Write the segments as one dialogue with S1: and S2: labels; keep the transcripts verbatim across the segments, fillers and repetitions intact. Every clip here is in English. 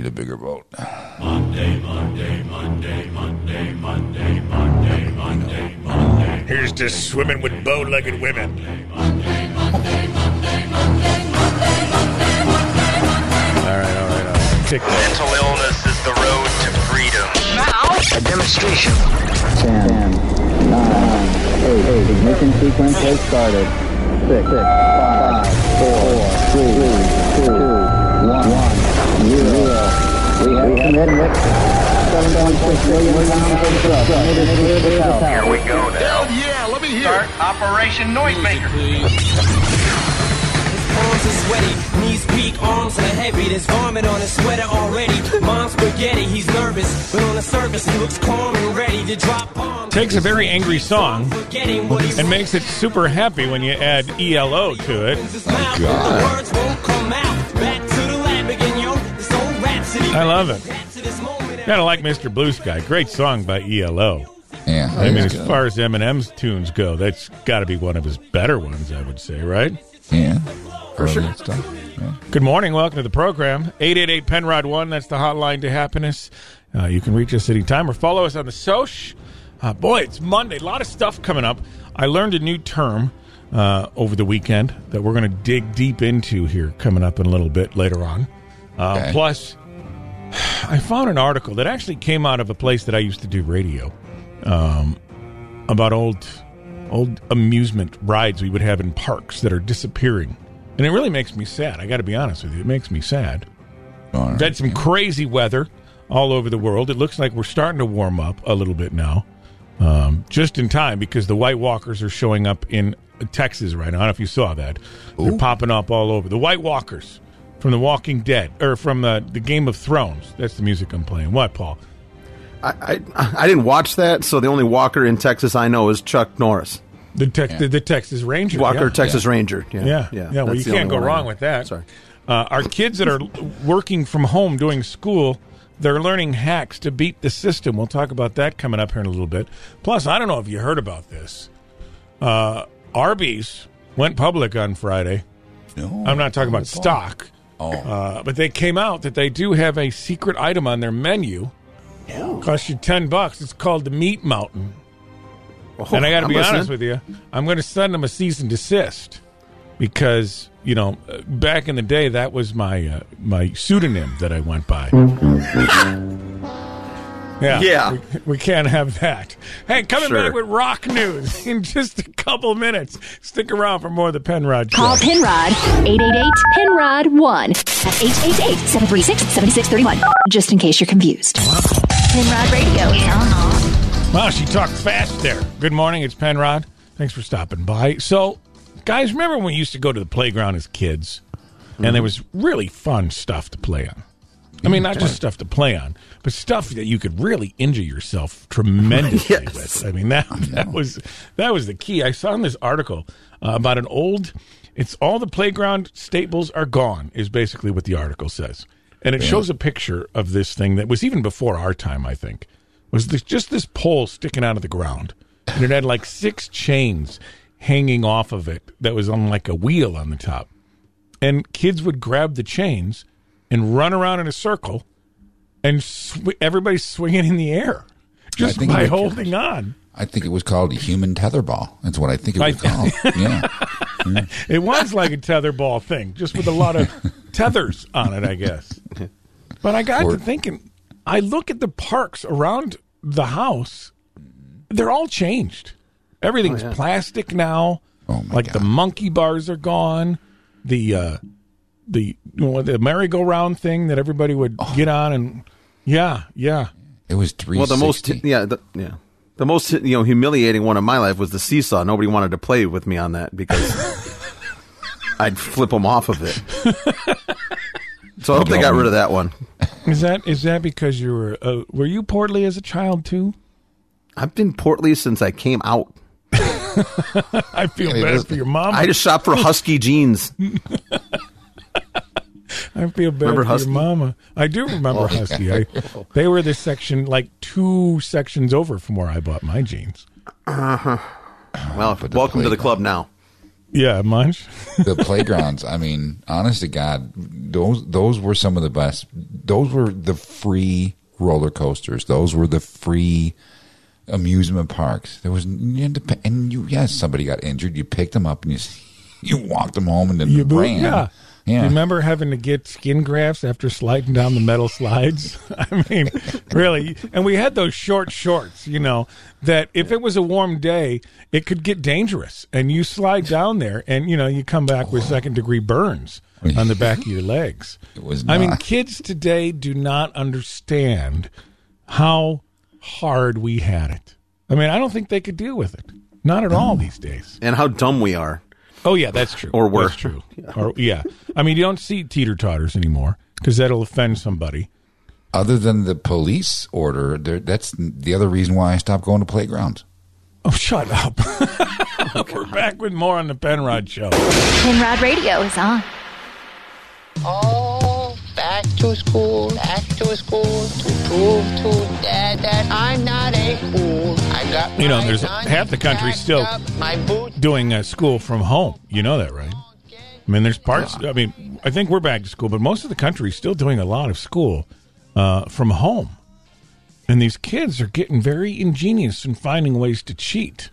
S1: need a bigger boat.
S2: Monday, Monday, Monday, Monday, Monday, Monday, Monday, Monday.
S3: Here's to swimming with bow-legged women.
S2: Monday, Monday, Monday, Monday, Monday, Monday, Monday.
S3: All right, all right, all right. Tick that.
S4: Mental illness is the road to freedom. Now, a demonstration.
S5: ten, nine, eight, eight. Ignition sequence has started. six, five, four, three, two, one, zero. We have committed seven point six million pounds of drugs.
S4: Here we go now.
S6: Yeah, let me hear
S4: Start Operation Noisemaker.
S7: Arms are sweaty, knees weak, arms are heavy. There's vomit on his sweater already. Mom's spaghetti, he's nervous, but on the surface he looks calm and ready to drop bombs.
S3: Takes a very angry song and makes it super happy when you add E L O to it.
S7: Oh, God. The words won't come out. Back to the lab again, yo. This old rhapsody.
S3: I love it. Gotta like Mister Blue Sky. Great song by E L O.
S1: Yeah,
S3: I mean, as
S1: good.
S3: far as Eminem's tunes go, that's got to be one of his better ones, I would say, right?
S1: Yeah.
S3: For sure. Yeah. Good morning. Welcome to the program. eight eight eight, Penrod one. That's the hotline to happiness. Uh, you can reach us anytime or follow us on the Soch. Uh, boy, it's Monday. A lot of stuff coming up. I learned a new term uh, over the weekend that we're going to dig deep into here coming up in a little bit later on. Uh,
S1: Okay.
S3: Plus, I found an article that actually came out of a place that I used to do radio um, about old, old amusement rides we would have in parks that are disappearing. And it really makes me sad. I got to be honest with you. It makes me sad.
S1: All right.
S3: We've had some crazy weather all over the world. It looks like we're starting to warm up a little bit now. Um, just in time because the White Walkers are showing up in Texas right now. I don't know if you saw that. They're
S1: Ooh.
S3: popping up all over. The White Walkers from The Walking Dead, or from the, the Game of Thrones. That's the music I'm playing. What, Paul?
S6: I, I I didn't watch that, so the only Walker in Texas I know is Chuck Norris.
S3: The, tex-
S1: Yeah.
S3: the, the Texas Ranger.
S6: Walker,
S3: yeah.
S6: Texas Ranger. Yeah,
S3: Yeah, yeah. yeah well, you
S6: that's the
S3: can't
S6: only
S3: go
S6: one I
S3: wrong
S6: know.
S3: with that.
S6: Sorry.
S3: Uh, our kids that are working from home doing school, they're learning hacks to beat the system. We'll talk about that coming up here in a little bit. Plus, I don't know if you heard about this. Uh, Arby's went public on Friday.
S1: No,
S3: I'm not talking about stock.
S1: Oh.
S3: Uh, but they came out that they do have a secret item on their menu. Costs you ten bucks. It's called the Meat Mountain.
S6: Oh,
S3: And I got to
S6: I'm
S3: be
S6: listening.
S3: honest with you, I'm going to send them a cease and desist because, you know, uh, back in the day, that was my uh, my pseudonym that I went by. Yeah,
S6: Yeah.
S3: We, we can't have that. Hey, coming
S6: Sure.
S3: back with rock news in just a couple minutes. Stick around for more of the Penrod Show.
S8: Call Penrod, eight eight eight, Penrod one. That's eight eight eight, seven three six, seven six three one. Just in case you're confused. Penrod Radio is on.
S3: Wow, she talked fast there. Good morning, it's Penrod. Thanks for stopping by. So, guys, remember when we used to go to the playground as kids? And there was really fun stuff to play on. I mean, not just stuff to play on, but stuff that you could really injure yourself tremendously
S6: Yes.
S3: with. I mean, that that was that was the key. I saw in this article uh, about an old. It's all the playground staples are gone. Is basically what the article says, and it shows a picture of this thing that was even before our time. I think was this, just this pole sticking out of the ground, and it had like six chains hanging off of it that was on like a wheel on the top, and kids would grab the chains and run around in a circle, and sw- everybody's swinging in the air just
S1: think
S3: by
S1: it-
S3: holding on.
S1: I think it was called a human tetherball. That's what I think it was
S3: I-
S1: called. Yeah.
S3: It was like a tetherball thing, just with a lot of tethers on it, I guess. But I got
S1: Or-
S3: to thinking, I look at the parks around the house, they're all changed. Everything's
S6: Oh, yeah.
S3: plastic now.
S1: Oh, my
S3: like
S1: God.
S3: the monkey bars are gone. The uh, the you know, the merry-go-round thing that everybody would
S1: Oh.
S3: get on, and yeah, yeah.
S1: It was three
S6: Well, the most
S1: sixty.
S6: yeah the, yeah the most you know humiliating one in my life was the seesaw. Nobody wanted to play with me on that because I'd flip them off of it. So I hope they got rid of that one.
S3: Is that is that because you were uh, were you portly as a child too?
S6: I've been portly since I came out.
S3: I feel
S1: Yeah, it
S3: bad
S1: is-
S3: for your mom.
S6: I just shop for Husky jeans.
S3: I feel bad
S6: Remember
S3: for
S6: Husky?
S3: your mama. I do remember Husky. I, they were this section, like two sections over from where I bought my jeans.
S6: Well,
S1: but the
S6: welcome to the
S1: playground.
S6: club now.
S3: Yeah, Munch.
S1: The playgrounds. I mean, honest to God, those those were some of the best. Those were the free roller coasters. Those were the free amusement parks. There was, you had to pay, and you, yes, somebody got injured. You picked them up and you you walked them home and then
S3: You
S1: ran.
S3: Yeah.
S1: Yeah.
S3: You remember having to get skin grafts after sliding down the metal slides? I mean, really. And we had those short shorts, you know, that if it was a warm day, it could get dangerous. And you slide down there and, you know, you come back with second degree burns on the back of your legs.
S1: It was
S3: I mean,
S1: not.
S3: kids today do not understand how hard we had it. I mean, I don't think they could deal with it. Not at all these days.
S6: And how dumb we are.
S3: Oh, yeah, that's true.
S6: Or were.
S3: That's true. Yeah. Or, yeah. I mean, you don't see teeter-totters anymore because that'll offend somebody.
S1: Other than the police order, there, that's the other reason why I stopped going to playgrounds.
S3: Oh, shut up. We're back with more on the Penrod Show.
S8: Penrod Radio is on.
S9: Oh, back to school, back to school to prove to Dad that I'm not a fool. I got
S3: You know,
S9: my
S3: there's
S9: gun
S3: half the country
S9: packed
S3: still
S9: up, my boots.
S3: doing uh, school from home. You know that, right? I mean, there's parts, I mean, I think we're back to school, but most of the country is still doing a lot of school uh, from home. And these kids are getting very ingenious in finding ways to cheat.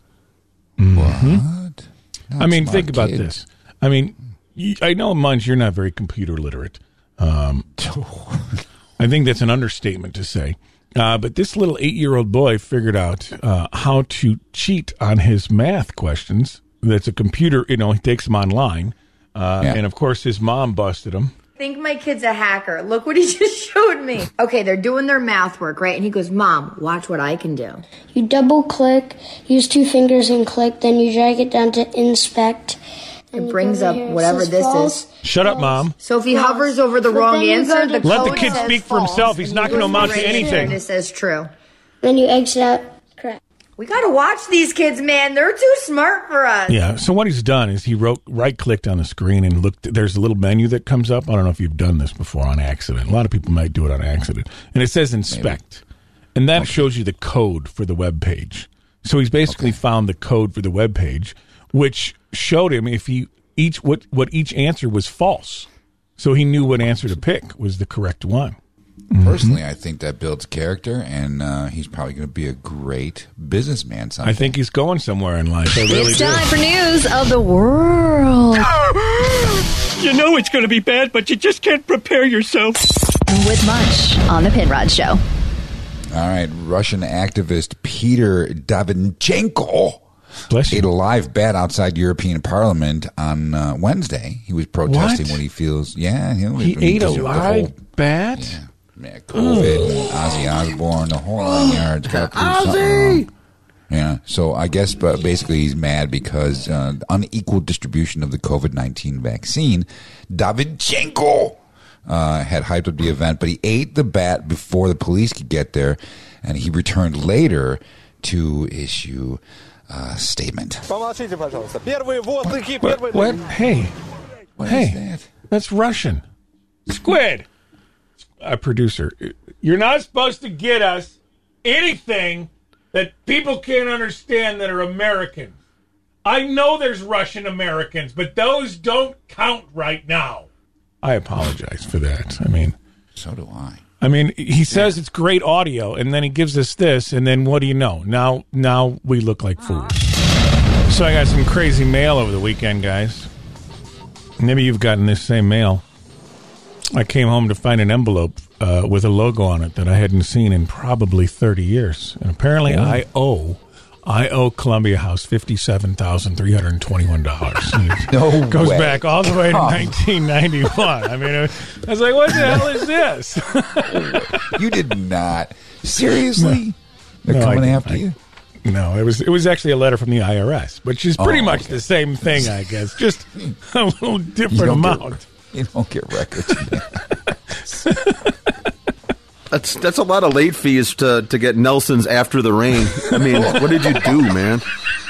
S1: What?
S3: I mean, think about
S1: kid.
S3: this. I mean, you, I know, Munch, you're not very computer literate. Um, I think that's an understatement to say. Uh, but this little eight-year-old boy figured out uh, how to cheat on his math questions. That's a computer, you know, he takes them online. Uh,
S1: Yeah.
S3: And, of course, his mom busted him.
S10: Think my kid's a hacker. Look what he just showed me. Okay, they're doing their math work, right? And he goes, Mom, watch what I can do.
S11: You double click, use two fingers and click, then you drag it down to inspect.
S10: It brings up whatever this is.
S3: Shut up, Mom.
S10: So if he hovers over the
S11: But
S10: wrong
S11: then you
S10: answer,
S11: go
S10: the
S11: to-
S3: Let the
S10: code
S3: kid
S10: says
S3: speak for
S10: false,
S3: himself. He's
S10: and
S3: not
S10: you
S3: gonna
S10: go
S3: amount to
S10: right in
S3: anything.
S10: And it says true.
S11: Then you exit out. Correct.
S10: We got to watch these kids, man. They're too smart for us.
S3: Yeah. So what he's done is he wrote right-clicked on the screen and looked. There's a little menu that comes up. I don't know if you've done this before on accident. A lot of people might do it on accident, and it says inspect, and that shows you the code for the web page. So he's basically
S1: Okay.
S3: found the code for the web page, which showed him if he each what what each answer was false. So he knew what answer to pick was the correct one.
S1: Personally, I think that builds character, and uh, he's probably going to be a great businessman someday.
S3: I think he's going somewhere in life. I really
S8: It's
S3: do.
S8: time for news of the world
S2: You know it's going to be bad, but you just can't prepare yourself.
S8: with Munch on the Penrod Show.
S1: All right, Russian activist Peter Davinchenko
S3: Bless
S1: ate a
S3: you.
S1: live bat outside European Parliament on uh, Wednesday. He was protesting
S3: What?
S1: what, he feels. Yeah, he,
S3: He ate a
S1: the whole-
S3: live bat.
S1: Yeah, yeah, COVID, and Ozzy Osbourne, the whole nine yards. got through something wrong. Yeah, so I guess, but basically, he's mad because uh, unequal distribution of the COVID nineteen vaccine. Davinchenko uh, had hyped up the event, but he ate the bat before the police could get there, and he returned later to issue a statement.
S3: What? what? Hey,
S1: What
S3: hey,
S1: is that?
S3: that's Russian. Squid, a producer. You're not supposed to get us anything that people can't understand that are Americans. I know there's Russian Americans, but those don't count right now. I apologize for that. I mean,
S1: So do I.
S3: I mean, he says it's great audio, and then he gives us this, and then what do you know? Now, now we look like fools. So I got some crazy mail over the weekend, guys. Maybe you've gotten this same mail. I came home to find an envelope uh, with a logo on it that I hadn't seen in probably thirty years, and apparently I owe. I owe Columbia House fifty-seven thousand three hundred twenty-one dollars.
S1: No
S3: Goes
S1: way.
S3: back all the way to
S1: Oh.
S3: nineteen ninety-one. I mean, it was, I was like, what the hell is this?
S1: You did not. Seriously? They're
S3: No, I
S1: coming
S3: didn't.
S1: after
S3: I-
S1: you?
S3: No, it was it was actually a letter from the I R S, which is pretty
S1: Oh,
S3: much
S1: okay.
S3: the same thing, I guess, just a little
S1: You
S3: different
S1: don't
S3: amount.
S1: Get, you don't get records.
S6: That's that's a lot of late fees to, to get Nelson's After the Rain. I mean, what did you do, man?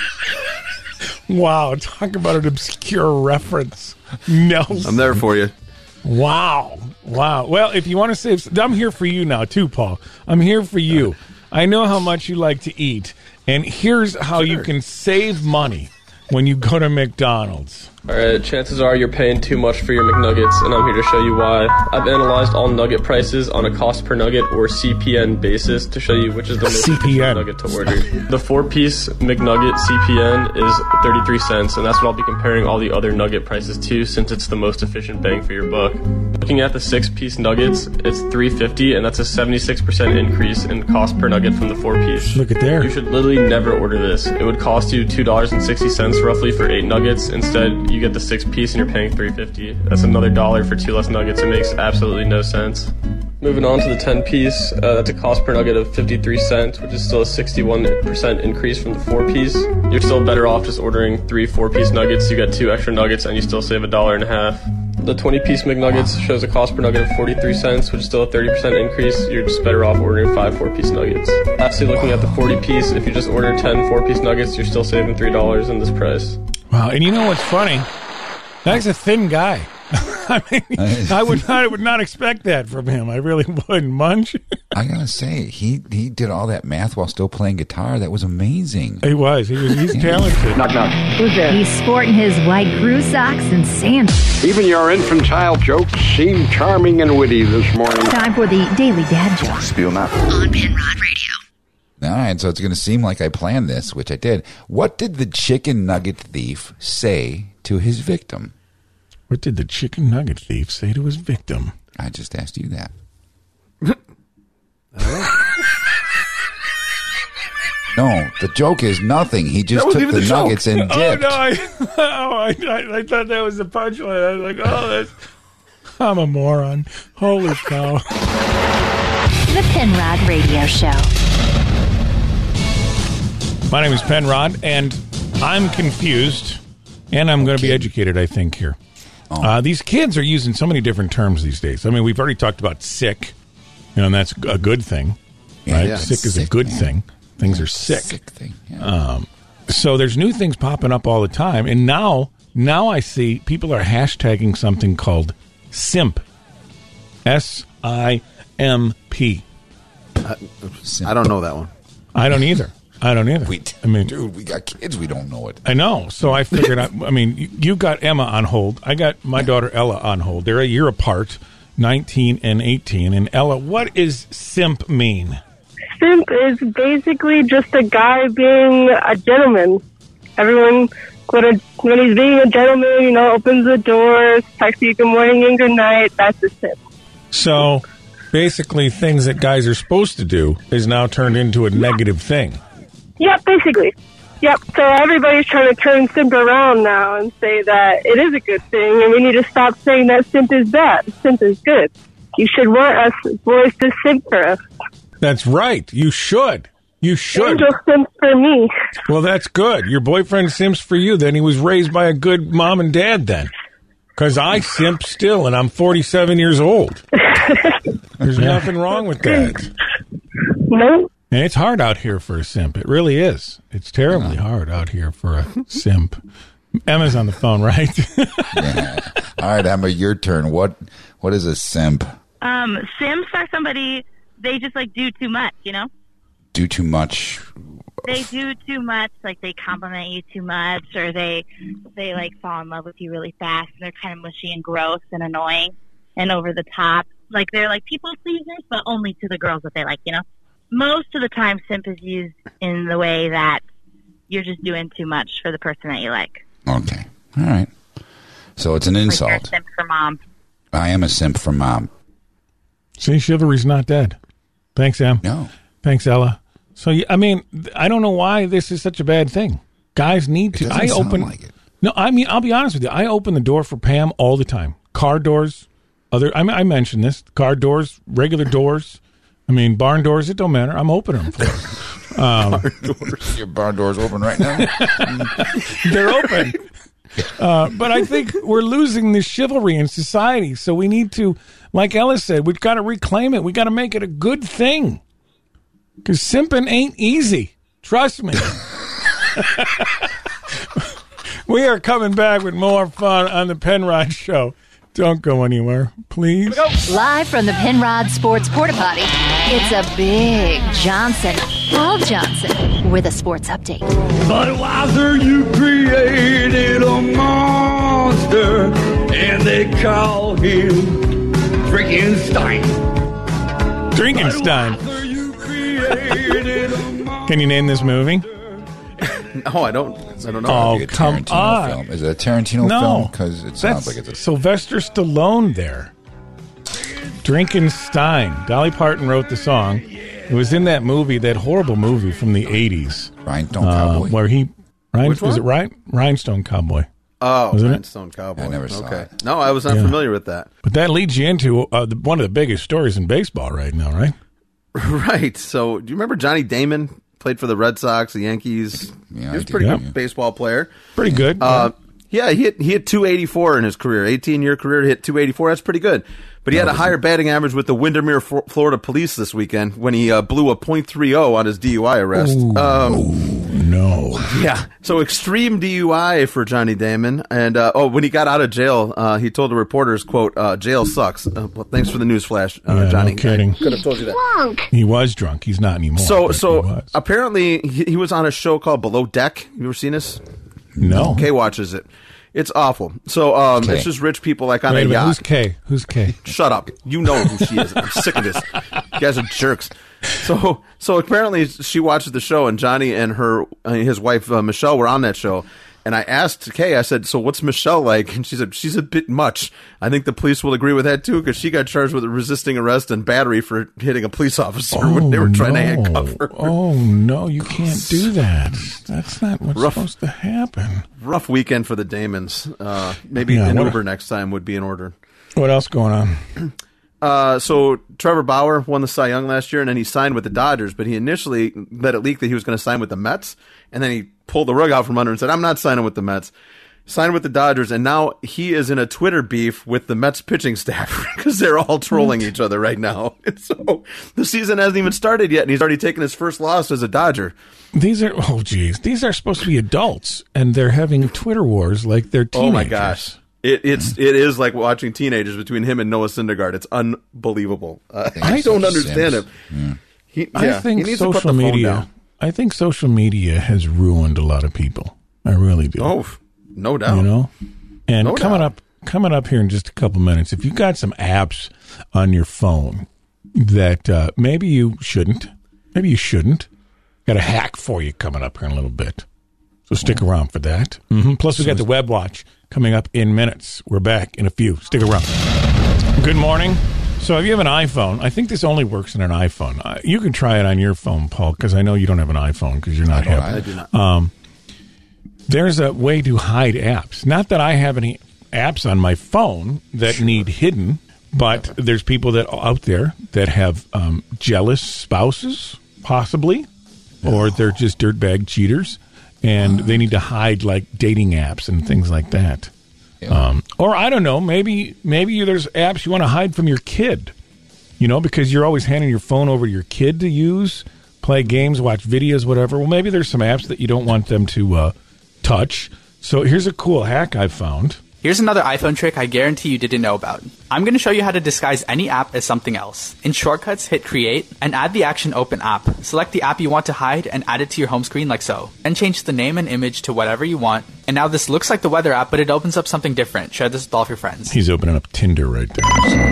S3: Wow, talk about an obscure reference. Nelson.
S6: I'm there for you.
S3: Wow. Wow. Well, if you want to save, I'm here for you now, too, Paul. I'm here for you. I know how much you like to eat, and here's how you can save money when you go to McDonald's?
S12: All right, chances are you're paying too much for your McNuggets, and I'm here to show you why. I've analyzed all nugget prices on a cost per nugget or C P N basis to show you which is the most
S3: C P N
S12: nugget to order. The four-piece McNugget C P N is thirty-three cents, and that's what I'll be comparing all the other nugget prices to, since it's the most efficient bang for your buck. Looking at the six-piece nuggets, it's three fifty, and that's a seventy-six percent increase in cost per nugget from the four-piece.
S3: Look at there.
S12: You should literally never order this. It would cost you two dollars and sixty cents roughly for eight nuggets. Instead, you get the six-piece and you're paying three fifty. That's another dollar for two less nuggets. It makes absolutely no sense. Moving on to the ten-piece, uh, that's a cost per nugget of fifty-three cents, which is still a sixty-one percent increase from the four-piece. You're still better off just ordering three four-piece nuggets. You get two extra nuggets and you still save a dollar and a half. The twenty-piece McNuggets shows a cost per nugget of forty-three cents, which is still a thirty percent increase. You're just better off ordering five four-piece nuggets. Lastly, looking at the forty-piece, if you just order ten four-piece nuggets, you're still saving three dollars in this price.
S3: Wow, and you know what's funny? That's a thin guy. I mean, I would not, I would not expect that from him. I really wouldn't. Munch.
S1: I gotta say, he he did all that math while still playing guitar. That was amazing.
S3: He was. He was. He's talented.
S13: Knock knock.
S8: Who's there? He's sporting his white crew socks and sandals.
S13: Even your infantile jokes seem charming and witty this morning.
S8: Time for the Daily Dad Joke.
S13: Spew 'em out.
S8: On Penrod Radio.
S1: All right, so it's going to seem like I planned this, which I did. What did the chicken nugget thief say to his victim?
S3: What did the chicken nugget thief say to his victim?
S1: I just asked you that. No, the joke is nothing. He just took the, the nuggets and dipped.
S3: Oh, no, I, oh I, I, I thought that was the punchline. I was like, oh, that's... I'm a moron. Holy cow.
S8: The Penrod Radio Show.
S3: My name is Penrod, and I'm confused, and I'm going to be educated, I think, here. Oh. Uh, these kids are using so many different terms these days. I mean, we've already talked about sick, you know, and that's a good thing, right? Yeah, sick is sick, a good man. thing. Things yeah, are sick. Sick thing. Yeah. Um, so there's new things popping up all the time, and now, now I see people are hashtagging something called simp. S I M P.
S6: Uh, I don't know that one.
S3: I don't either. I don't either.
S1: We,
S3: I mean,
S1: dude, we got kids. We don't know it.
S3: I know. So I figured out, I mean, you, you got Emma on hold. I got my daughter Ella on hold. They're a year apart, nineteen and eighteen. And Ella, what does simp mean?
S14: Simp is basically just a guy being a gentleman. Everyone, when, a, when he's being a gentleman, you know, opens the doors, texts you good morning and good night, that's a simp.
S3: So basically things that guys are supposed to do is now turned into a negative thing.
S14: Yep, basically. Yep, so everybody's trying to turn simp around now and say that it is a good thing, and we need to stop saying that simp is bad. Simp is good. You should want us boys to simp for us.
S3: That's right. You should. You should.
S14: Angel simps for me.
S3: Well, that's good. Your boyfriend simps for you. Then he was raised by a good mom and dad then. Because I simp still, and I'm forty-seven years old. There's nothing wrong with that.
S14: No.
S3: And it's hard out here for a simp. It really is. It's terribly hard out here for a simp. Emma's on the phone, right?
S1: Yeah. All right, Emma, your turn. What What is a simp?
S15: Um, simps are somebody, they just, like, do too much, you know?
S1: Do too much?
S15: They do too much. Like, they compliment you too much, or they, they like, fall in love with you really fast, and they're kind of mushy and gross and annoying and over the top. Like, they're, like, people pleasers, but only to the girls that they like, you know? Most of the time, simp is used in the way that you're just doing too much for the person that you like.
S1: Okay. All right. So it's an insult.
S15: Like you're a simp for mom.
S1: I am a simp for mom.
S3: See, chivalry's not dead. Thanks, Em.
S1: No.
S3: Thanks, Ella. So, I mean, I don't know why this is such a bad thing. Guys need to.
S1: It doesn't
S3: I
S1: sound
S3: open.
S1: like it.
S3: No, I mean, I'll be honest with you. I open the door for Pam all the time. Car doors, other. I mean, I mentioned this. Car doors, regular doors. I mean, barn doors, it don't matter. I'm opening them for her. Um,
S1: barn doors. Your barn door's open right now?
S3: They're open. Uh, but I think we're losing the chivalry in society. So we need to, like Ella said, we've got to reclaim it. We've got to make it a good thing. Because simping ain't easy. Trust me. We are coming back with more fun on the Penrod Show. Don't go anywhere, please.
S8: Live from the Penrod Sports Porta Potty, it's a big Johnson Paul Johnson with a sports update.
S16: Budweiser, you created a monster, and they call him Frankenstein.
S3: Drinkenstein. Can you name this movie?
S6: No, I don't. I don't know.
S3: Oh,
S1: Like a
S3: come
S1: Tarantino
S3: on.
S1: Film. Is it a Tarantino
S3: No.
S1: film? Because it sounds
S3: That's
S1: like it's a...
S3: Sylvester Stallone there. Drinkenstein. Dolly Parton wrote the song. It was in that movie, that horrible movie from the eighties.
S1: Rhinestone
S3: uh,
S1: Cowboy.
S3: Where he... Rhin,
S6: Which
S3: was
S6: one?
S3: it Rhin, Rhinestone Cowboy?
S6: Oh,
S3: Wasn't it?
S6: Rhinestone Cowboy.
S1: I never saw
S6: okay.
S1: it.
S6: No, I was not
S3: Yeah.
S6: familiar with that.
S3: But that leads you into uh, the, one of the biggest stories in baseball right now, right?
S6: Right. So, do you remember Johnny Damon? Played for the Red Sox, the Yankees.
S1: Yeah,
S6: he was
S1: I
S6: a
S1: do,
S6: pretty
S1: yeah.
S6: good baseball player.
S3: Pretty good.
S6: Uh, yeah, he hit he hit two eighty-four in his career. eighteen-year career, he hit two eighty-four. That's pretty good. But he had a higher batting average with the Windermere, F- Florida Police this weekend when he uh, blew a point three oh on his D U I arrest.
S3: Ooh,
S6: um,
S3: no.
S6: Yeah. So extreme D U I for Johnny Damon. And, uh, oh, when he got out of jail, uh, he told the reporters, quote, uh, jail sucks. Uh, well, thanks for the news flash, uh,
S3: Yeah, no
S6: Johnny.
S3: kidding.
S6: I could have told you that.
S3: He was drunk. He's not anymore.
S6: So,
S3: but
S6: so
S3: he was.
S6: apparently he, he was on a show called Below Deck. You ever seen this?
S3: No.
S6: Kay watches it. It's awful. So, um,
S1: Kay.
S6: it's just rich people like on
S3: Wait
S6: a
S3: a minute.
S6: yacht.
S3: Who's K? Who's K?
S6: Shut up. You know who she is. I'm sick of this. You guys are jerks. So, so apparently she watches the show, and Johnny and her, uh, his wife uh, Michelle were on that show. And I asked Kay, I said, "So what's Michelle like?" And she said, "She's a bit much." I think the police will agree with that too, because she got charged with resisting arrest and battery for hitting a police officer when they were trying
S3: no.
S6: to handcuff her.
S3: Oh no, you can't do that. That's not what's
S6: Rough.
S3: supposed to happen.
S6: Rough weekend for the Damons. Uh, maybe
S3: Yeah,
S6: an
S3: what-
S6: Uber next time would be in order.
S3: What else going on?
S6: Uh, so Trevor Bauer won the Cy Young last year, and then he signed with the Dodgers. But he initially let it leak that he was going to sign with the Mets, and then he pulled the rug out from under and said, "I'm not signing with the Mets." Signed with the Dodgers, and now he is in a Twitter beef with the Mets pitching staff because they're all trolling each other right now. And so the season hasn't even started yet, and he's already taken his first loss as a Dodger.
S3: These are oh geez, these are supposed to be adults, and they're having Twitter wars like they're teenagers.
S6: Oh my gosh. It, it's it is like watching teenagers between him and Noah Syndergaard. It's unbelievable. Uh, I,
S3: I
S6: don't
S3: think
S6: understand
S1: Sims.
S6: him. He,
S3: I
S6: yeah,
S3: think
S6: he needs to put
S3: social
S6: the phone
S3: media.
S6: down.
S3: I think social media has ruined a lot of people. I really do.
S6: Oh, no doubt.
S3: You know, and
S6: No
S3: coming
S6: doubt.
S3: up, coming up here in just a couple minutes. If you got some apps on your phone that uh, maybe you shouldn't, maybe you shouldn't, got a hack for you coming up here in a little bit. So stick around for that. Mm-hmm. Plus, we got the Web Watch coming up in minutes. We're back in a few. Stick around. Good morning. So if you have an iPhone, I think this only works in an iPhone. Uh, you can try it on your phone, Paul, because I know you don't have an iPhone because you're not hip.
S6: I do not.
S3: Um, there's a way to hide apps. Not that I have any apps on my phone that need hidden, but there's people that out there that have um, jealous spouses, possibly, or they're just dirtbag cheaters, and they need to hide like dating apps and things like that. Um, or I don't know, maybe maybe there's apps you want to hide from your kid, you know, because you're always handing your phone over to your kid to use, play games, watch videos, whatever. Well, maybe there's some apps that you don't want them to uh, touch. So here's a cool hack I found.
S17: Here's another iPhone trick I guarantee you didn't know about. I'm going to show you how to disguise any app as something else. In Shortcuts, hit Create and add the action Open App. Select the app you want to hide and add it to your home screen like so. Then change the name and image to whatever you want. And now this looks like the weather app, but it opens up something different. Share this with all of your friends.
S3: He's opening up Tinder right there.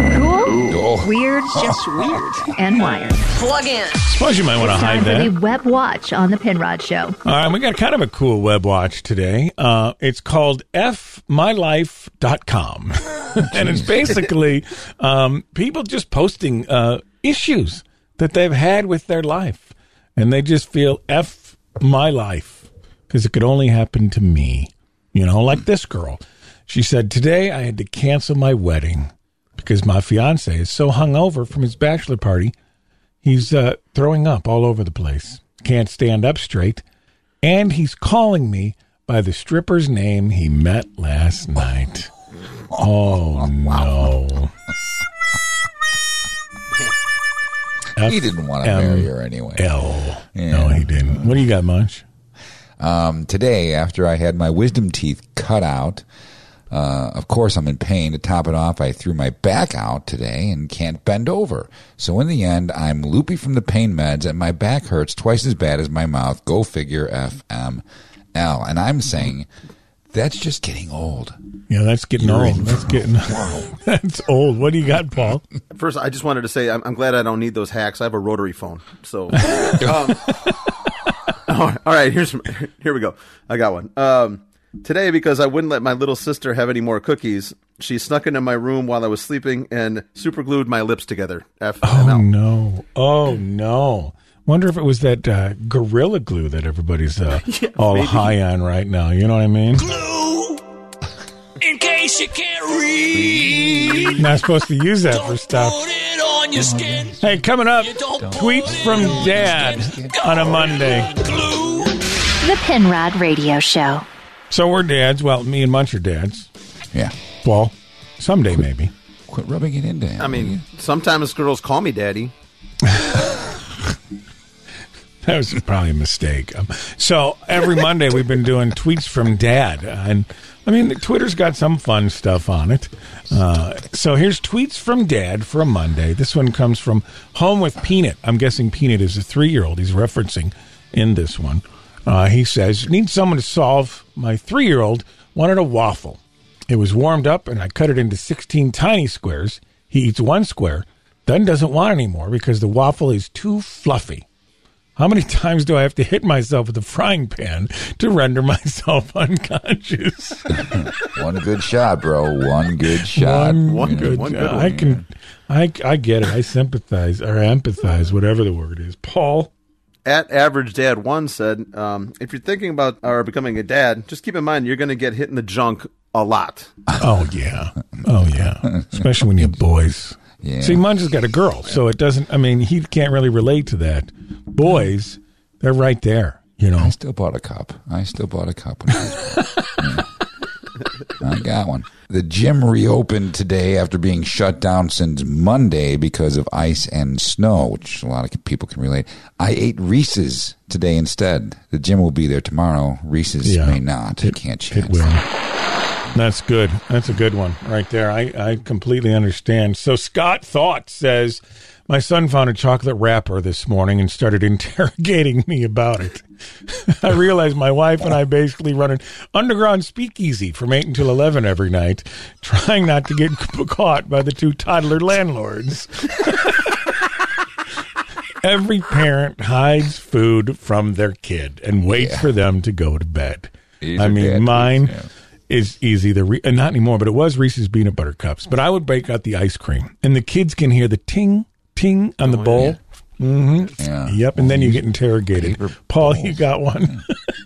S8: Cool, weird, just weird, and wired. Plug in.
S3: Suppose you might want to
S8: It's time
S3: hide that.
S8: for the Web Watch on the Penrod Show.
S3: All right, we got kind of a cool web watch today. Uh, it's called f my life dot com. And it's basically um, people just posting uh, issues that they've had with their life. And they just feel F my life because it could only happen to me. You know, like this girl. She said, today I had to cancel my wedding because my fiance is so hungover from his bachelor party. He's uh, throwing up all over the place. Can't stand up straight. And he's calling me by the stripper's name he met last night. Oh, no.
S1: He didn't want to marry her anyway.
S3: L.
S1: Yeah.
S3: No, he didn't. What do you got, Munch?
S1: Um, today, after I had my wisdom teeth cut out, Uh, of course, I'm in pain. To top it off, I threw my back out today and can't bend over. So in the end, I'm loopy from the pain meds, and my back hurts twice as bad as my mouth. Go figure, F M L. And I'm saying that's just getting old.
S3: Yeah, that's getting
S1: You're
S3: old.
S1: in
S3: That's
S1: for
S3: getting
S1: a
S3: that's old. What do you got, Paul?
S6: First, I just wanted to say I'm, I'm glad I don't need those hacks. I have a rotary phone. So, um, all right, here's here we go. I got one. Um, today, because I wouldn't let my little sister have any more cookies, she snuck into my room while I was sleeping and super glued my lips together. F M L.
S3: Oh, no. Oh, no. Wonder if it was that uh, Gorilla Glue that everybody's uh,
S6: Yeah,
S3: all
S6: maybe.
S3: high on right now. You know what I mean?
S7: In case you can't read,
S3: Not supposed to use that for stuff.
S7: put it on your skin.
S3: Hey, coming up, tweets from Dad on a Monday.
S8: The Penrod Radio Show.
S3: So we're dads. Well, me and Munch are dads.
S1: Yeah.
S3: Well, someday maybe.
S1: Quit rubbing it into him.
S6: I mean, sometimes girls call me daddy.
S3: That was probably a mistake. Um, so every Monday we've been doing tweets from Dad, uh, and I mean Twitter's got some fun stuff on it. Uh, so here's tweets from Dad for a Monday. This one comes from Home with Peanut. I'm guessing Peanut is a three-year-old he's referencing in this one. Uh, he says, "Need someone to solve. My three-year-old wanted a waffle. It was warmed up, and I cut it into sixteen tiny squares. He eats one square, then doesn't want any more because the waffle is too fluffy. How many times do I have to hit myself with a frying pan to render myself unconscious?"
S1: One good shot, bro. One good shot.
S3: One,
S6: One good-
S3: good,
S6: one
S3: shot.
S6: good one,
S3: I can, I, I get it. I sympathize or empathize, whatever the word is. Paul,
S6: At Average Dad One said, um, if you're thinking about or becoming a dad, just keep in mind you're going to get hit in the junk a lot.
S3: oh yeah, oh yeah, especially when you have boys.
S1: Yeah.
S3: See, Munch has got a girl, so it doesn't. I mean, he can't really relate to that. Boys, they're right there. You know.
S1: I still bought a cup. I still bought a cup. When I, was yeah. I got one. The gym reopened today after being shut down since Monday because of ice and snow, which a lot of people can relate. I ate Reese's today instead. The gym will be there tomorrow. Reese's
S3: Yeah.
S1: may not.
S3: It-
S1: Can't chance.
S3: It will. That's good. That's a good one right there. I, I completely understand. So Scott Thought says, my son found a chocolate wrapper this morning and started interrogating me about it. I realized my wife and I basically run an underground speakeasy from eight until eleven every night, trying not to get caught by the two toddler landlords. Every parent hides food from their kid and waits
S1: Yeah.
S3: for them to go to bed.
S1: These
S3: I
S1: are
S3: mean,
S1: dad
S3: mine
S1: tweets, yeah.
S3: is is either re- uh, not anymore, but it was Reese's peanut butter cups. But I would break out the ice cream, and the kids can hear the ting ting on the bowl. Mm-hmm.
S1: Yeah.
S3: Yep, and then you get interrogated.
S1: Paper
S3: Paul,
S1: bowls.
S3: you got one.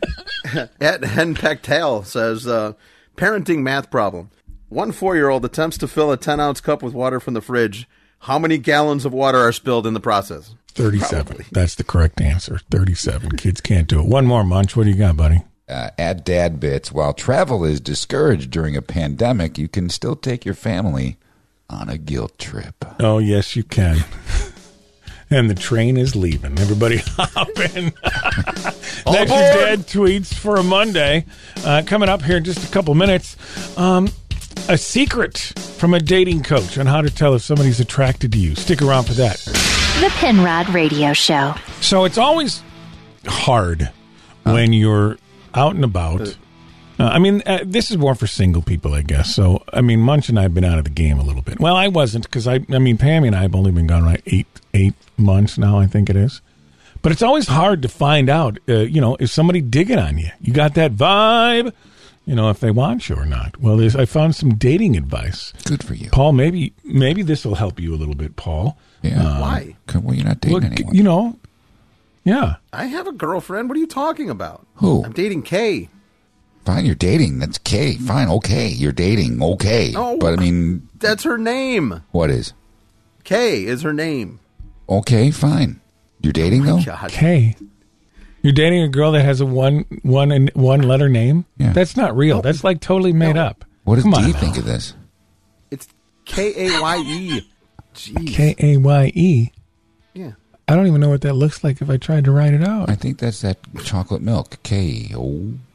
S6: At Hen Pectel says, uh, parenting math problem. One four-year-old attempts to fill a ten-ounce cup with water from the fridge. How many gallons of water are spilled in the process?
S3: Thirty-seven.
S6: Probably.
S3: That's the correct answer. Thirty-seven. Kids can't do it. One more, Munch. What do you got, buddy?
S1: Uh, at Dad Bits, while travel is discouraged during a pandemic, you can still take your family on a guilt trip.
S3: Oh, yes, you can. And the train is leaving. Everybody hop in. That's your dad tweets for a Monday. Uh, coming up here in just a couple minutes. Um, a secret from a dating coach on how to tell if somebody's attracted to you. Stick around for that.
S8: The Penrod Radio Show.
S3: So it's always hard when you're out and about. Uh, I mean, uh, this is more for single people, I guess. So, I mean, Munch and I have been out of the game a little bit. Well, I wasn't because I, I mean, Pammy and I have only been gone like eight, eight months now, I think it is. But it's always hard to find out, uh, you know, is somebody digging on you? You got that vibe? You know, if they want you or not. Well, there's, I found some dating advice.
S1: Good for you.
S3: Paul, maybe maybe this will help you a little bit, Paul.
S1: Yeah.
S3: Uh,
S6: Why?
S1: Well, you're not dating
S3: Well,
S1: anyone.
S3: you know, yeah.
S6: I have a girlfriend. What are you talking about?
S1: Who?
S6: I'm dating Kay.
S1: Fine, you're dating. That's okay. Fine, okay. You're dating. Okay.
S6: No.
S1: But, I mean,
S6: That's her name.
S1: what is?
S6: Kay is her name.
S1: Okay, fine. You're dating, though?
S6: God.
S3: Okay. You're dating a girl that has a one one and one letter name?
S1: Yeah.
S3: That's not real. That's like totally made
S6: No.
S3: up.
S1: What does
S3: Come on
S1: Dee
S3: now.
S1: think of this?
S6: It's K A Y E. Jeez.
S3: K A Y E.
S6: Yeah.
S3: I don't even know what that looks like if I tried to write it out.
S1: I think that's that chocolate milk. K O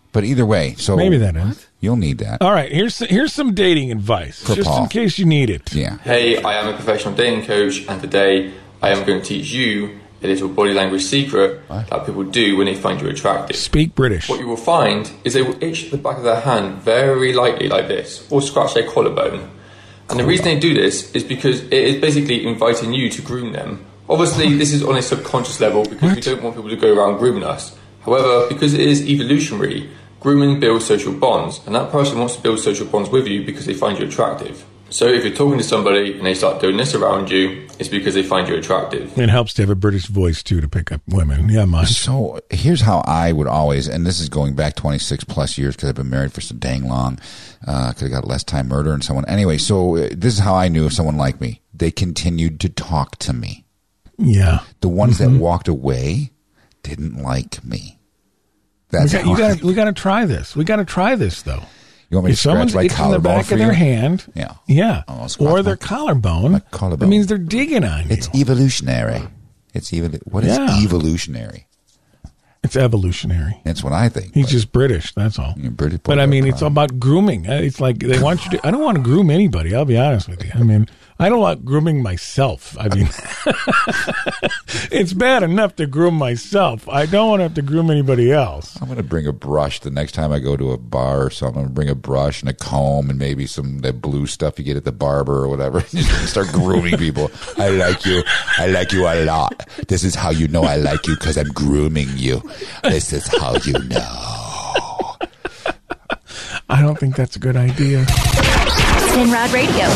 S1: But either way, so
S3: maybe that is.
S1: You'll need that.
S3: All right, here's here's some dating advice,
S1: For
S3: just
S1: Paul.
S3: in case you need it.
S1: Yeah.
S18: Hey, I am a professional dating coach, and today I am going to teach you a little body language secret what? that people do when they find you attractive.
S3: Speak British.
S18: What you will find is they will itch the back of their hand very lightly like this, or scratch their collarbone. And the reason they do this is because it is basically inviting you to groom them. Obviously, this is on a subconscious level because what? we don't want people to go around grooming us. However, because it is evolutionary, grooming builds social bonds, and that person wants to build social bonds with you because they find you attractive. So if you're talking to somebody and they start doing this around you, it's because they find you attractive.
S3: It helps to have a British voice, too, to pick up women. Yeah, mine.
S1: So here's how I would always, and this is going back twenty-six plus years because I've been married for so dang long, uh, could have got less time murdering someone. Anyway, so uh, this is how I knew if someone liked me. They continued to talk to me.
S3: Yeah.
S1: The ones
S3: mm-hmm.
S1: that walked away didn't like me. That's
S3: we got,
S1: how
S3: you got.
S1: I,
S3: We got to try this. We got to try this though.
S1: You want me
S3: if
S1: to scratch
S3: someone's
S1: my
S3: itching the back
S1: for
S3: of their
S1: you?
S3: hand,
S1: Yeah,
S3: yeah,
S1: oh,
S3: or their collarbone,
S1: collarbone,
S3: that means they're digging on you.
S1: It's evolutionary. It's even. What is
S3: Yeah.
S1: evolutionary?
S3: It's evolutionary.
S1: That's what I think.
S3: He's
S1: but,
S3: just British. That's all.
S1: You're British,
S3: but I mean, it's all about grooming. Uh, It's like they want you to. I don't want to groom anybody. I'll be honest with you. I mean, I don't like grooming myself. I mean, it's bad enough to groom myself. I don't want to have to groom anybody else.
S1: I'm going to bring a brush the next time I go to a bar or something. I'm going to bring a brush and a comb and maybe some that blue stuff you get at the barber or whatever. Just start grooming people. I like you. I like you a lot. This is how you know I like you because I'm grooming you. This is how you know.
S3: I don't think that's a good idea.
S8: Penrod Radio.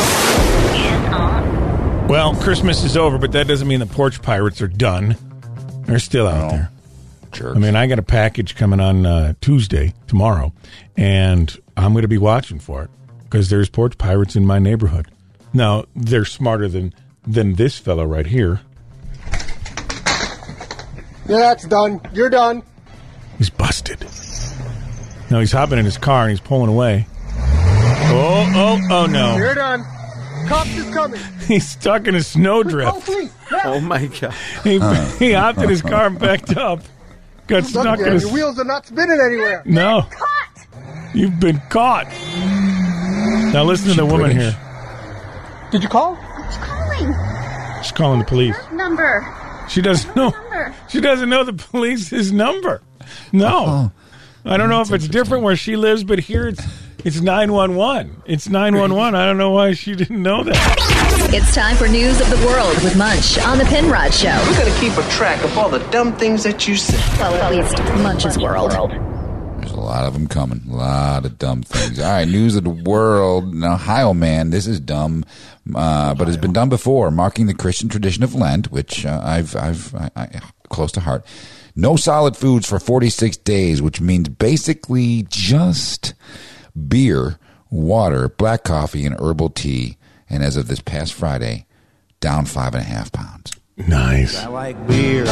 S3: Well, Christmas is over, but that doesn't mean the Porch Pirates are done. They're still out there.
S1: Jerks.
S3: I mean, I got a package coming on uh, Tuesday, tomorrow, and I'm going to be watching for it because there's Porch Pirates in my neighborhood. Now, they're smarter than, than this fellow right here.
S19: Yeah, that's done. You're done.
S3: He's busted. No, he's hopping in his car and he's pulling away. Oh, oh, oh no.
S19: You're done. Cops is coming.
S3: He's stuck in a snowdrift.
S19: Oh, please.
S6: Oh, my God.
S3: He, he hopped in his car and backed up. Got stuck in his...
S19: Your wheels are not spinning anywhere.
S3: No. You've been caught. Now listen to the woman
S19: British?
S3: here.
S19: Did you call?
S15: Who's calling?
S3: She's calling the police.
S15: Number.
S3: She doesn't know.
S15: Number.
S3: She doesn't know the police's number. No. I don't know if it's different where she lives, but here it's it's nine one one. It's nine one one. I don't know why she didn't know that.
S8: It's time for News of the World with Munch on the Penrod Show.
S20: We're going to keep a track of all the dumb things that you say.
S8: Well, at least Munch's World.
S1: There's a lot of them coming. A lot of dumb things. All right, news of the world. Now, Ohio man, this is dumb, uh, but it's been done before, marking the Christian tradition of Lent, which uh, I've I've I, I, close to heart. No solid foods for forty-six days, which means basically just beer, water, black coffee, and herbal tea. And as of this past Friday, down five and a half pounds.
S3: Nice.
S21: I like beer.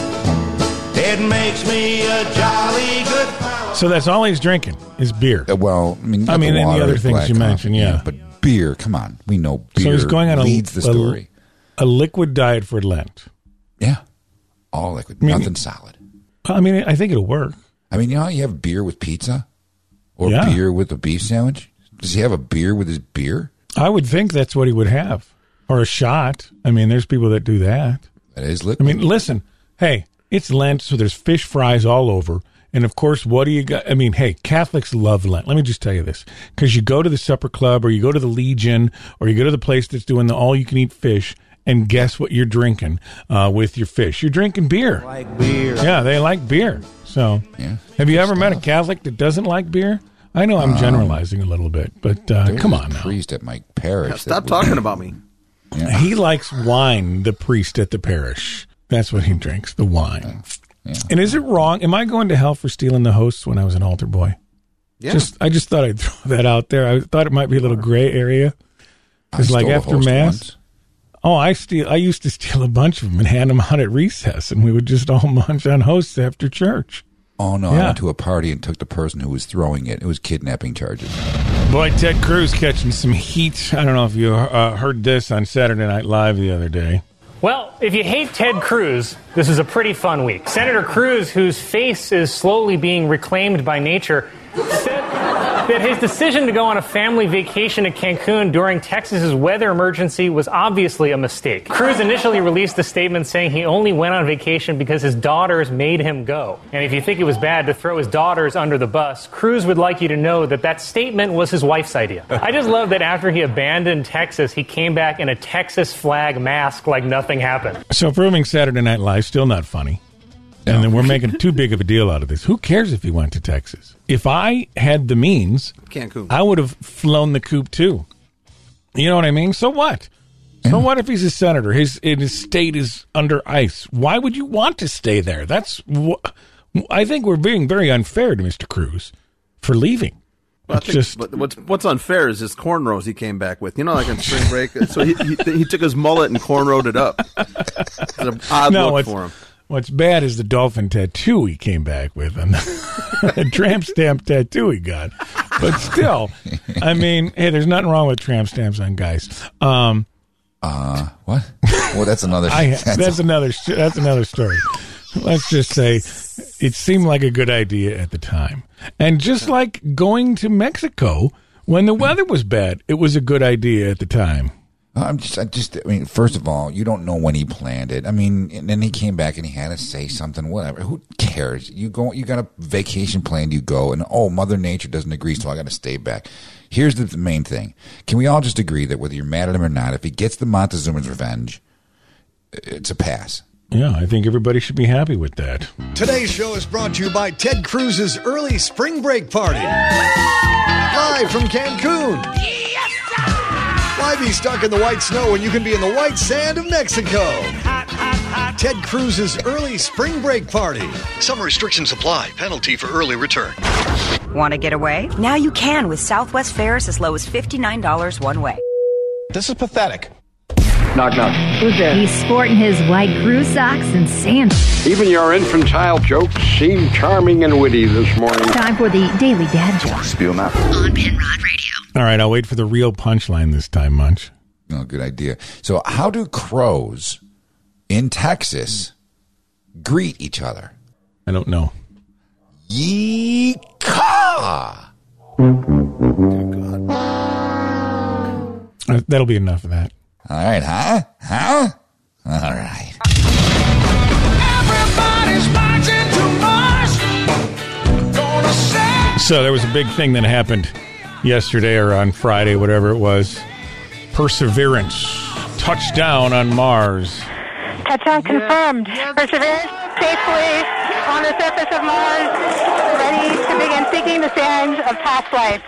S21: It makes me a jolly good fellow.
S3: So that's all he's drinking is beer.
S1: Uh, well, I mean,
S3: I mean,
S1: the
S3: and
S1: water,
S3: the other things
S1: black
S3: you
S1: coffee,
S3: mentioned, yeah.
S1: But beer, come on, we know beer
S3: so he's going on a,
S1: leads the
S3: a-
S1: story.
S3: A, liquid diet for Lent.
S1: Yeah, all liquid,
S3: I mean,
S1: nothing solid.
S3: I mean, I think it'll work.
S1: I mean, you know how you have beer with pizza? Or
S3: Yeah.
S1: beer with a beef sandwich? Does he have a beer with his beer?
S3: I would think that's what he would have. Or a shot. I mean, there's people that do that.
S1: That is liquid.
S3: I mean, listen, hey, it's Lent, so there's fish fries all over. And, of course, what do you got? I mean, hey, Catholics love Lent. Let me just tell you this. Because you go to the supper club or you go to the Legion or you go to the place that's doing the all-you-can-eat fish, and guess what you're drinking uh, with your fish? You're drinking beer.
S21: Like beer.
S3: Yeah, they like beer. So,
S1: yeah,
S3: have you ever met a Catholic that doesn't like beer? I know I'm
S1: Um,
S3: generalizing a little bit, but uh,
S1: There's
S3: come
S1: this
S3: on now.
S1: priest at my parish.
S6: Yeah, stop
S1: that would-
S6: talking about me.
S1: Yeah.
S3: He likes wine, the priest at the parish. That's what he drinks, the wine.
S1: Yeah.
S3: And is it wrong? Am I going to hell for stealing the hosts when I was an altar boy?
S6: Yeah.
S3: Just, I just thought I'd throw that out there. I thought it might be a little gray area.
S1: I
S3: Because like
S1: stole a
S3: after
S1: host
S3: Mass,
S1: once.
S3: oh, I steal. I used to steal a bunch of them and hand them out at recess, and we would just all munch on hosts after church.
S1: Oh, no, I
S3: Yeah.
S1: went to a party and took the person who was throwing it. It was kidnapping charges.
S3: Boy, Ted Cruz catching some heat. I don't know if you uh, heard this on Saturday Night Live the other day.
S5: Well, if you hate Ted Cruz, this is a pretty fun week. Senator Cruz, whose face is slowly being reclaimed by nature, said that his decision to go on a family vacation to Cancun during Texas's weather emergency was obviously a mistake. Cruz initially released a statement saying he only went on vacation because his daughters made him go. And if you think it was bad to throw his daughters under the bus, Cruz would like you to know that that statement was his wife's idea. I just love that after he abandoned Texas, he came back in a Texas flag mask like nothing happened.
S3: So proving Saturday Night Live still not funny. And then we're making too big of a deal out of this. Who cares if he went to Texas? If I had the means,
S6: Cancun.
S3: I would have flown the coop too. You know what I mean? So what? So what if he's a senator? His his state is under ice. Why would you want to stay there? That's wh- I think we're being very unfair to Mister Cruz for leaving.
S6: Well, I think,
S3: just
S6: but what's what's unfair is his cornrows he came back with. You know, like on spring break. So he, he he took his mullet and cornrowed it up. It's an odd
S3: no,
S6: look for him.
S3: What's bad is the dolphin tattoo he came back with and the tramp stamp tattoo he got. But still, I mean, hey, there's nothing wrong with tramp stamps on guys. Um,
S1: uh, what? Well, that's another.
S3: I,
S1: that's,
S3: that's another. That's another story. Let's just say it seemed like a good idea at the time, and just like going to Mexico when the weather was bad, it was a good idea at the time.
S1: I'm just, I just, I mean, first of all, you don't know when he planned it. I mean, and then he came back and he had to say something, whatever. Who cares? You go, you got a vacation planned, you go, and oh, Mother Nature doesn't agree, so I got to stay back. Here's the, the main thing. Can we all just agree that whether you're mad at him or not, if he gets the Montezuma's revenge, it's a pass?
S3: Yeah, I think everybody should be happy with that.
S22: Today's show is brought to you by Ted Cruz's early spring break party. Live from Cancun. Why be stuck in the white snow when you can be in the white sand of Mexico? Ted Cruz's early spring break party. Some restrictions apply. Penalty for early return.
S23: Want to get away? Now you can with Southwest fares as low as fifty-nine dollars one way.
S22: This is pathetic.
S13: Knock, knock.
S8: Who's there? He's sporting his white crew socks and sandals.
S13: Even your infantile jokes seem charming and witty this morning.
S8: Time for the Daily Dad Joke.
S13: Spiel them out.
S8: On Penrod Radio.
S3: All right, I'll wait for the real punchline this time, Munch.
S1: Oh, good idea. So how do crows in Texas greet each other?
S3: I don't know.
S1: Yee-caw!
S3: Uh, that'll be enough of that.
S1: All right, huh? Huh? All right.
S21: Everybody's marching to Mars. Gonna say.
S3: So there was a big thing that happened yesterday or on Friday, whatever it was. Perseverance. Touchdown on Mars.
S14: Touchdown confirmed. Perseverance safely on the surface of Mars, ready to begin seeking the sands of past life.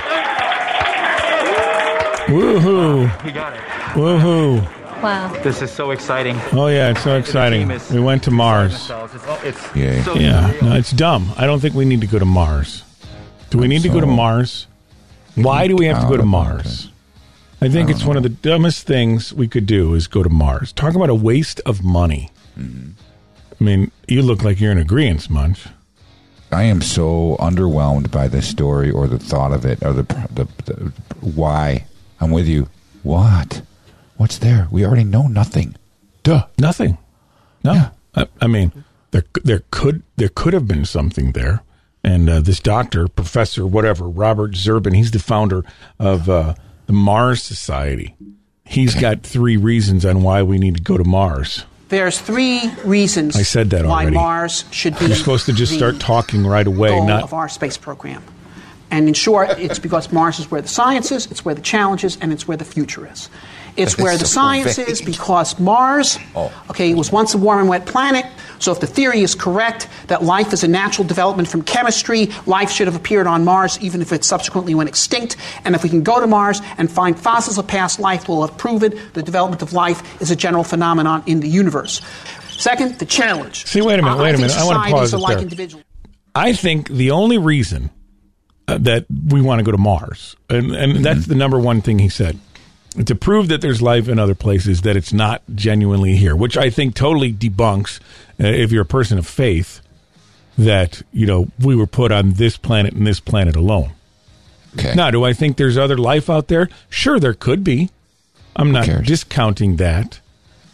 S3: Woohoo.
S24: We got it.
S3: Woohoo.
S24: Wow. This is so exciting.
S3: Oh, yeah, it's so exciting. We went to Mars.
S1: Yeah.
S3: Yeah, no, it's dumb. I don't think we need to go to Mars. Do we need to go to Mars? Why do we have to go to Mars? I think it's one of the dumbest things we could do is go to Mars. Talk about a waste of money.
S1: Mm-hmm.
S3: I mean, you look like you're in agreement, Munch.
S1: I am so underwhelmed by this story or the thought of it or the, the, the why. I'm with you. What? What's there? We already know nothing. Duh.
S3: Nothing. No. Yeah. I, I mean, there there could there could have been something there. And uh, this doctor, Professor whatever, Robert Zerbin, he's the founder of uh, the Mars Society. He's got three reasons on why we need to go to Mars.
S25: There's three reasons
S3: I said that
S25: why
S3: already.
S25: Mars should be
S3: You're supposed to just start talking right away.
S25: goal
S3: Not
S25: of our space program. And in short, it's because Mars is where the science is, it's where the challenge is, and it's where the future is. It's where the science is because Mars, okay, was once a warm and wet planet. So if the theory is correct that life is a natural development from chemistry, life should have appeared on Mars even if it subsequently went extinct. And if we can go to Mars and find fossils of past life, we'll have proven the development of life is a general phenomenon in the universe. Second, the challenge.
S3: See, wait a minute, wait a minute. I want to pause it
S25: like
S3: there.
S25: Individuals.
S3: I think the only reason uh, that we want to go to Mars, and, and mm-hmm. that's the number one thing he said, to prove that there's life in other places, that it's not genuinely here, which I think totally debunks, uh, if you're a person of faith, that, you know, we were put on this planet and this planet alone.
S1: Okay.
S3: Now, do I think there's other life out there? Sure, there could be. I'm not discounting that.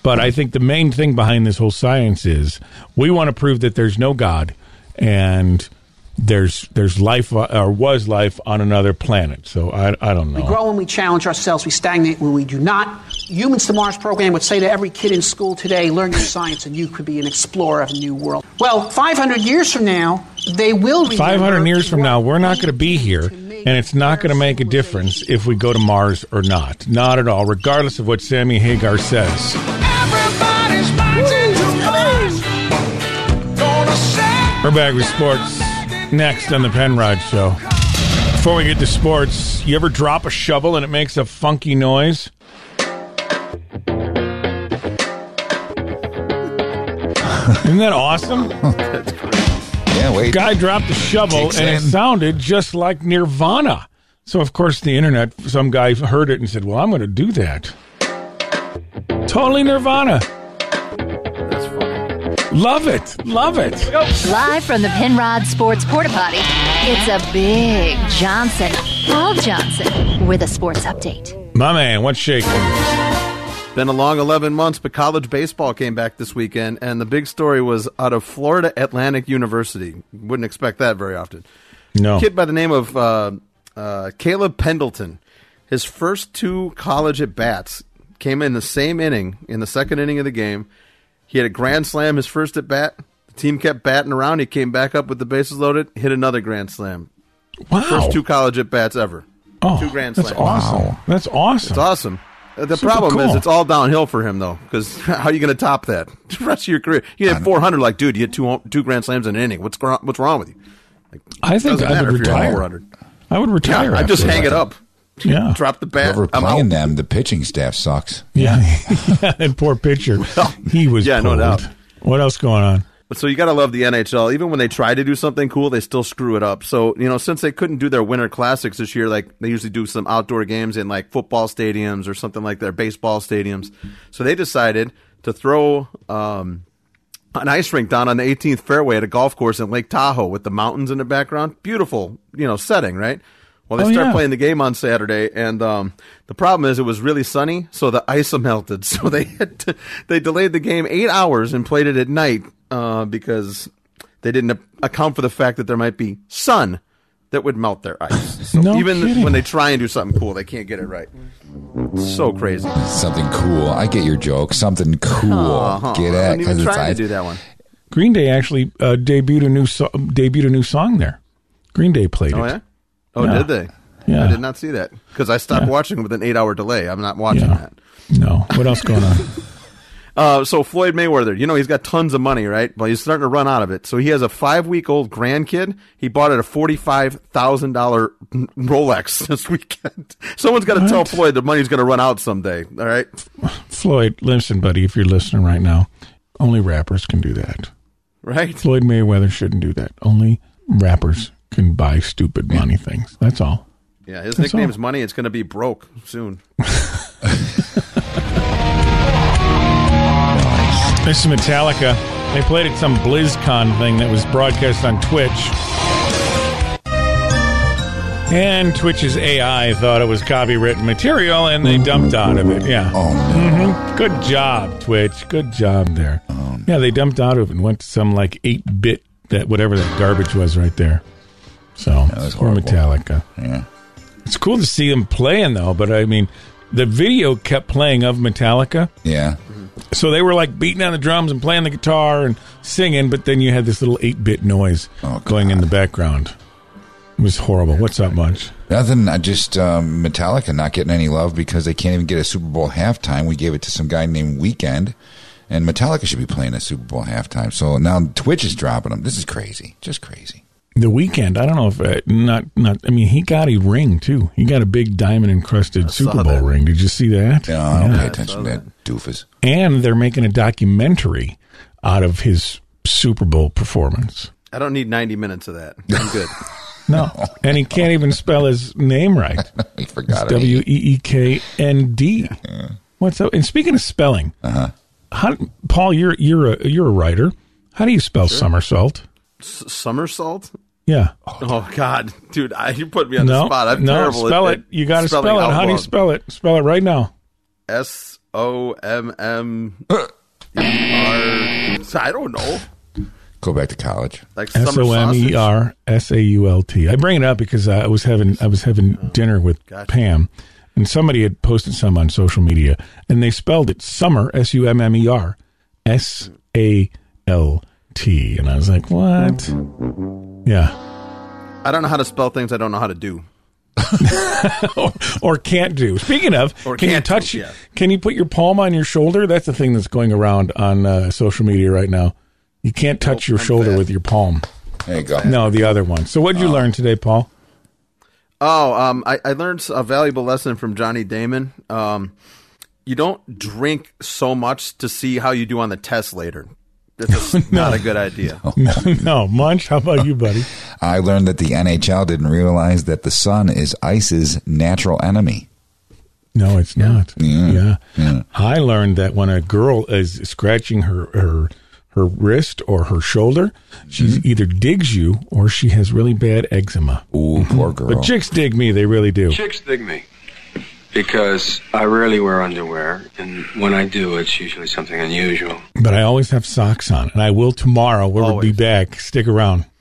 S3: But I think the main thing behind this whole science is we want to prove that there's no God and there's there's life uh, or was life on another planet. So I, I don't know.
S25: We grow when we challenge ourselves. We stagnate when we do not. Humans to Mars program would say to every kid in school today, learn your science and you could be an explorer of a new world. Well, five hundred years from now, they will remember.
S3: five hundred years from now, we're not going to be here, and it's not going to make a difference if we go to Mars or not. Not at all, regardless of what Sammy Hagar says.
S21: Everybody's marching to Mars. Gonna say.
S3: We're back with sports next on the Penrod Show. Before we get to sports, you ever drop a shovel and it makes a funky noise? Isn't that awesome?
S1: That's great. Yeah, wait.
S3: Guy dropped a shovel
S1: Kicks
S3: and
S1: in.
S3: it sounded just like Nirvana. So, of course, the internet, some guy heard it and said, well, I'm going to do that. Totally Nirvana.
S6: That's funny.
S3: Love it. Love it.
S8: Live from the Penrod Sports Porta Potty, it's a big Johnson, Paul Johnson, with a sports update.
S3: My man, what's shaking?
S6: Been a long eleven months, but college baseball came back this weekend, and the big story was out of Florida Atlantic University. Wouldn't expect that very often.
S3: No.
S6: A kid by the name of uh, uh, Caleb Pendleton. His first two college at-bats came in the same inning, in the second inning of the game. He had a grand slam his first at-bat. The team kept batting around. He came back up with the bases loaded, hit another grand slam.
S3: Wow.
S6: First two college at-bats ever.
S3: Oh,
S6: two grand
S3: that's
S6: slams.
S3: awesome.
S1: Wow.
S3: That's awesome.
S6: It's awesome. Uh, The
S3: Super
S6: problem is
S3: cool.
S6: it's all downhill for him, though, because how are you going to top that the rest of your career? You had four hundred, like, dude, you had two two grand slams in an inning. What's gro- what's wrong with you? Like,
S3: I think
S6: doesn't
S3: I
S6: matter
S3: would
S6: if you're at
S3: retire.
S6: four hundred.
S3: I would retire.
S6: Yeah, I just
S3: after
S6: hang
S3: that.
S6: it up.
S3: Yeah.
S6: Drop the bat.
S1: Whoever
S6: I'm
S1: playing
S6: out.
S1: them, the pitching staff sucks.
S3: Yeah. And poor pitcher. He was
S6: yeah, no
S3: pulled.
S6: doubt.
S3: What else going on?
S6: But so you got to love the N H L. Even when they try to do something cool, they still screw it up. So, you know, since they couldn't do their winter classics this year, like they usually do some outdoor games in like football stadiums or something like their baseball stadiums. So they decided to throw um, an ice rink down on the eighteenth fairway at a golf course in Lake Tahoe with the mountains in the background. Beautiful, you know, setting, right? Well, they
S3: Oh,
S6: start
S3: yeah.
S6: playing the game on Saturday, and um, the problem is it was really sunny, so the ice melted. So they had to, they delayed the game eight hours and played it at night uh, because they didn't a- account for the fact that there might be sun that would melt their ice. So
S3: No
S6: even
S3: kidding.
S6: when they try and do something cool, they can't get it right. It's so crazy.
S1: Something cool. I get your joke. Something cool.
S6: Uh-huh.
S1: Get
S6: I
S1: at
S6: didn't even
S1: because it's
S6: try to
S1: ice.
S6: do that one.
S3: Green Day actually uh, debuted a new so- debuted a new song there. Green Day played
S6: Oh
S3: it.
S6: yeah. Oh,
S3: Yeah.
S6: did they?
S3: Yeah.
S6: I did not see that because I stopped
S3: Yeah.
S6: watching with an eight-hour delay. I'm not watching
S3: Yeah.
S6: that.
S3: No. What else going on?
S6: Uh, so Floyd Mayweather, you know, he's got tons of money, right? Well, he's starting to run out of it. So he has a five-week-old grandkid. He bought it a forty-five thousand dollars Rolex this weekend. Someone's got to
S3: What?
S6: tell Floyd the money's going to run out someday. All right.
S3: Floyd, listen, buddy, if you're listening right now, only rappers can do that.
S6: Right.
S3: Floyd Mayweather shouldn't do that. Only rappers can buy stupid money things. That's all.
S6: Yeah, his
S3: That's
S6: nickname's
S3: all.
S6: Money. It's going to be broke soon.
S3: This is Metallica. They played at some BlizzCon thing that was broadcast on Twitch. And Twitch's A I thought it was copywritten material, and they dumped out of it. Yeah.
S1: Oh, no.
S3: hmm Good job, Twitch. Good job there.
S1: Oh,
S3: Yeah, they dumped out of it and went to some like eight-bit, that whatever that garbage was right there. So,
S1: was
S3: poor
S1: horrible.
S3: Metallica.
S1: Yeah.
S3: It's cool to see them playing, though, but I mean, the video kept playing of Metallica.
S1: Yeah.
S3: So they were like beating on the drums and playing the guitar and singing, but then you had this little eight-bit noise
S1: Oh,
S3: going in the background. It was horrible. What's up, Munch?
S1: Nothing. I just um, Metallica not getting any love because they can't even get a Super Bowl halftime. We gave it to some guy named Weekend, and Metallica should be playing a Super Bowl halftime. So now Twitch is dropping them. This is crazy. Just crazy.
S3: The Weekend, I don't know if uh, not not. I mean, he got a ring too. He got a big diamond encrusted Super Bowl
S6: that.
S3: ring. Did you see that?
S1: No, I don't
S3: Yeah.
S1: pay attention to that doofus.
S3: And they're making a documentary out of his Super Bowl performance.
S6: I don't need ninety minutes of that. I'm good.
S3: No, and he can't even spell his name right.
S1: I forgot
S3: It's
S1: it.
S3: W E E K N D. What's up? And speaking of spelling,
S1: Uh-huh.
S3: how, Paul, you're you're a you're a writer. How do you spell somersault?
S6: S- somersault?
S3: Yeah.
S6: Oh, God. Dude, I, you put me on
S3: no,
S6: the spot. I'm
S3: no,
S6: terrible
S3: spell
S6: at,
S3: it. You got to
S6: spelling
S3: spell it.
S6: out
S3: How do you
S6: loud.
S3: spell it? Spell it right now.
S6: S O M M E R. I don't know.
S1: Go back to college.
S6: Like
S3: S O M E R S A U L T. I bring it up because I was having I was having dinner with
S6: Gotcha.
S3: Pam, and somebody had posted some on social media, and they spelled it summer, S U M M E R, S A L T, and I was like, what? Yeah.
S6: I don't know how to spell things I don't know how to do.
S3: or, or can't do. Speaking of,
S6: Or
S3: can you
S6: can't do,
S3: touch?
S6: yeah.
S3: Can you put your palm on your shoulder? That's the thing that's going around on uh, social media right now. You can't touch your
S6: I'm
S3: shoulder
S6: fat.
S3: with your palm.
S1: There you go.
S3: No, the other one. So, what did you learn today, Paul?
S6: Oh, um, I, I learned a valuable lesson from Johnny Damon. Um, you don't drink so much to see how you do on the test later. That's just
S3: No.
S6: not a good idea.
S3: No, no, Munch. How about you, buddy?
S1: I learned that the N H L didn't realize that the sun is ice's natural enemy.
S3: No, it's not.
S1: Yeah.
S3: Yeah.
S1: Yeah.
S3: I learned that when a girl is scratching her her her wrist or her shoulder, she
S1: Mm-hmm.
S3: either digs you or she has really bad eczema.
S1: Ooh, poor girl.
S3: But chicks dig me. They really do.
S2: Chicks dig me because I rarely wear underwear, and when I do, it's usually something unusual.
S3: But I always have socks on, and I will tomorrow. We'll be back. Stick around.